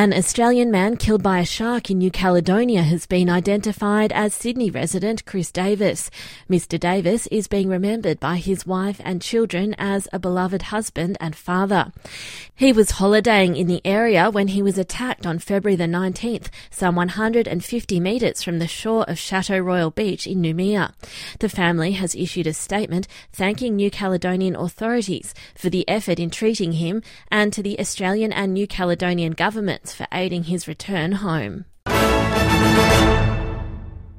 An Australian man killed by a shark in New Caledonia has been identified as Sydney resident Chris Davis. Mr Davis is being remembered by his wife and children as a beloved husband and father. He was holidaying in the area when he was attacked on February the 19th, some 150 metres from the shore of Chateau Royal Beach in Noumea. The family has issued a statement thanking New Caledonian authorities for the effort in treating him and to the Australian and New Caledonian governments for aiding his return home.